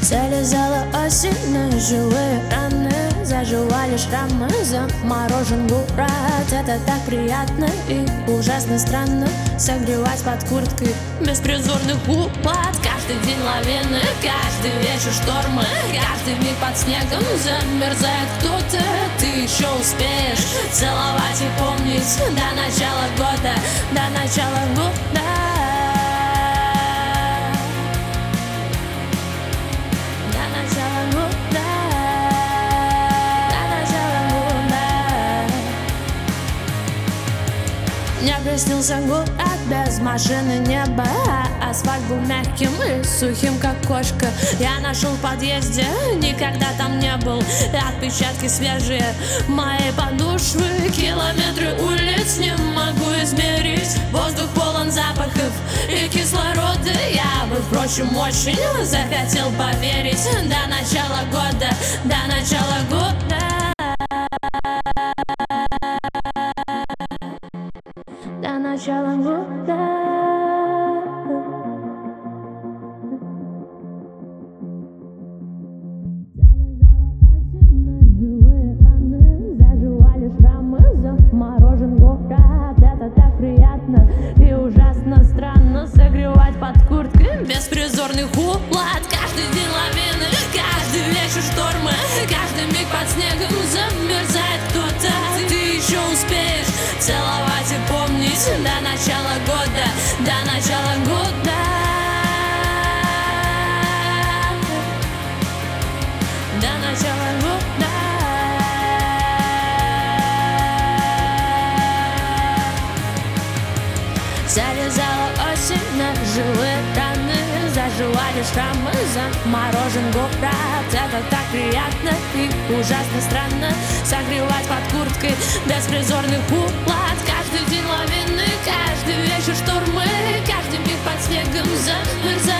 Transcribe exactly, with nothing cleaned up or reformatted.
Залезала осень на живые раны, заживали шрамы, заморожен город. Это так приятно и ужасно странно согревать под курткой беспризорных уплат. Каждый день лавины, каждый вечер штормы, каждый миг под снегом замерзает кто-то. Ты еще успеешь целовать и помнить до начала года, до начала года. Мне приснился город без машины неба, асфальт был мягким и сухим, как кошка. Я нашел в подъезде, никогда там не был. Отпечатки свежие моей подошвы, километры улиц не могу измерить. Воздух полон запахов и кислорода. Я бы, впрочем, очень захотел поверить до начала года, до начала года. До начала года. Живые раны, заживали шрамы, заморожен город. Это так приятно и ужасно странно согревать под курткой беспризорных уплат. Каждый день лавины, каждый вечер штормы, каждый миг под снегом замерзает кто-то. Ты еще успеешь целовать и помнить до начала года, до начала года. До начала года. Залезала осень на живые раны, заживали шрамы, заморожен город. Это так приятно и ужасно странно согревать под курткой беспризорных уплат. Каждый день лавины, каждый вечер штормы, каждый миг под снегом замерзает.